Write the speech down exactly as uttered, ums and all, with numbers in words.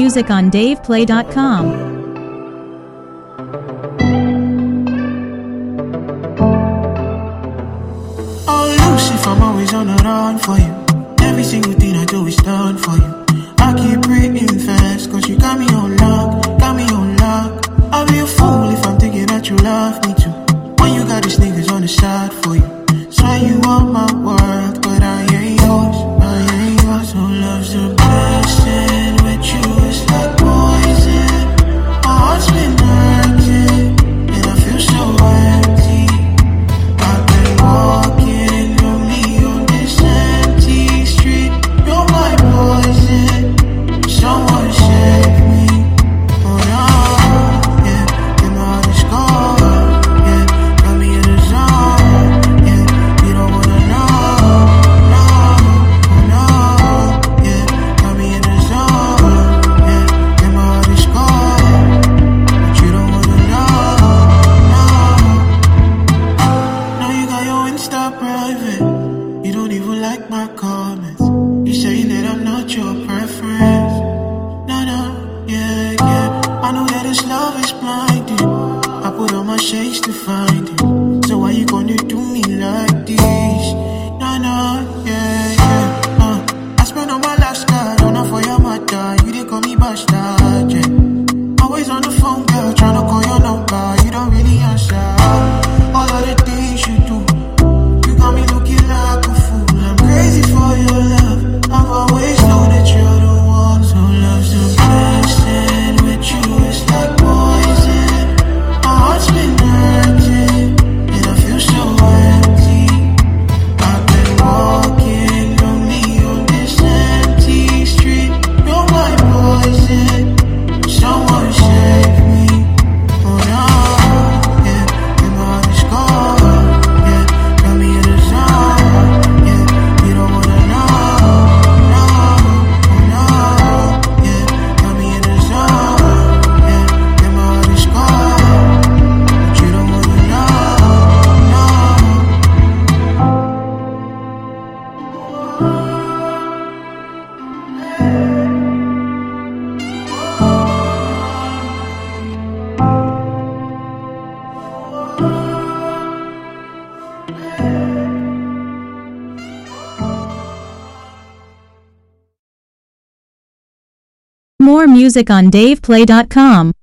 music on dave play dot com. Oh, Lucy, I'm always on the run for you. Every single thing I do is done for you. I keep breathing fast, cause you got me on lock, got me on lock. I'll be a fool if I'm thinking that you love me too, when you got these niggas on the side for you. Swear you want my work, but I ain't yours, I ain't yours. So love's a blessing, with you it's like poison. My heart's been hurting, and I feel so empty. I've been walking lonely on this empty street. You're my poison, someone save me. Oh no, yeah, get my heart is gone, yeah, got me in the zone, yeah, you don't wanna know, no, oh no, yeah, got me in the zone, yeah, get my heart is gone, but you don't wanna know, no. Now you got your Insta private, you don't even like my comments. You saying that I'm not your preference. No, no, yeah, yeah. I know that this love is blinding. I put on my shades to find it. So why you gonna do me like this? No, no, yeah, yeah. Uh, I spent all my last card on her for your mother. You didn't call me bastard, yeah. Always on the phone, girl, tryna call your number. You don't really answer. All of the things you do, you got me looking like a fool. I'm crazy for your love. I've always known that you're the one. So love's a blessing, with you it's like poison. My heart's been hurting, and I feel so empty. I've been walking lonely on this empty street. You're my poison, someone save me. Oh no, yeah, and my heart is gone, yeah, got me in the zone, yeah, you don't wanna know, no, oh no, yeah, got me in the zone, yeah, and my heart is gone, but you don't wanna know, no. More music on dave play dot com.